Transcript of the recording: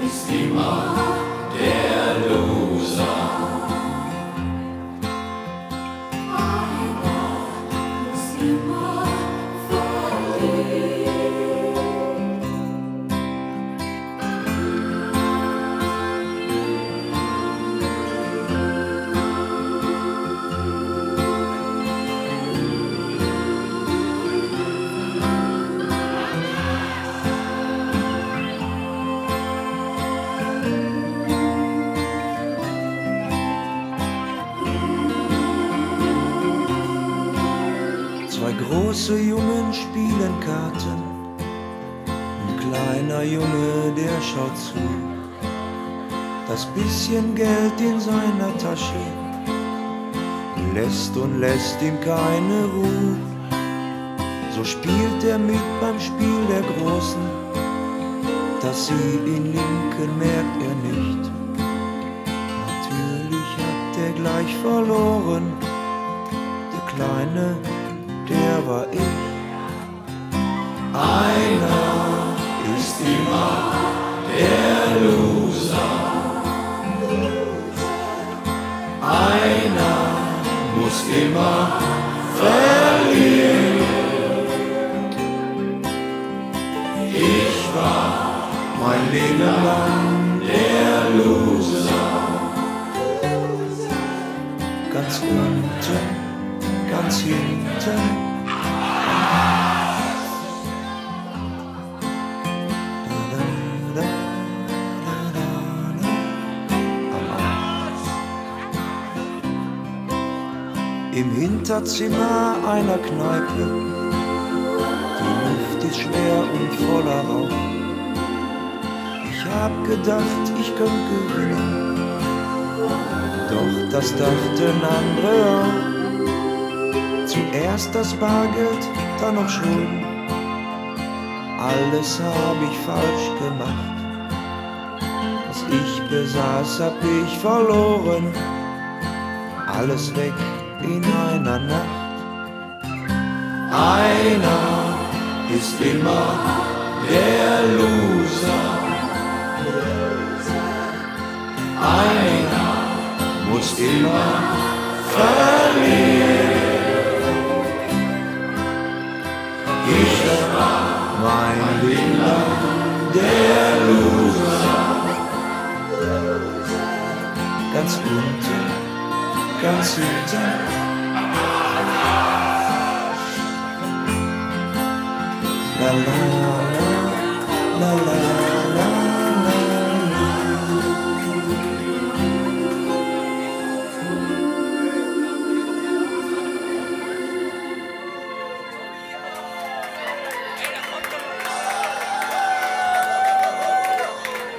ist immer der Loser. Einer muss immer verlieren. Zwei große Jungen spielen Karten, ein kleiner Junge, der schaut zu. Das bisschen Geld in seiner Tasche lässt ihm keine Ruhe. So spielt er mit beim Spiel der Großen, dass sie ihn linken, merkt er nicht. Natürlich hat er gleich verloren, der Kleine, der war ich. Einer ist immer der Loser. Einer muss immer verlieren. Ich war mein Leben lang der Loser. Ganz unten, ganz hinten. Im Hinterzimmer einer Kneipe, die Luft ist schwer und voller Rauch. Ich hab gedacht, ich könnte gewinnen, doch das dachten andere auch. Zuerst das Bargeld, dann noch Schulden, alles hab ich falsch gemacht. Was ich besaß, hab ich verloren, alles weg in einer Nacht. Einer ist immer der Loser. Einer muss immer verlieren. Ich war mein Leben lang der Loser. Ganz unten, ganz hinten. La la la la la.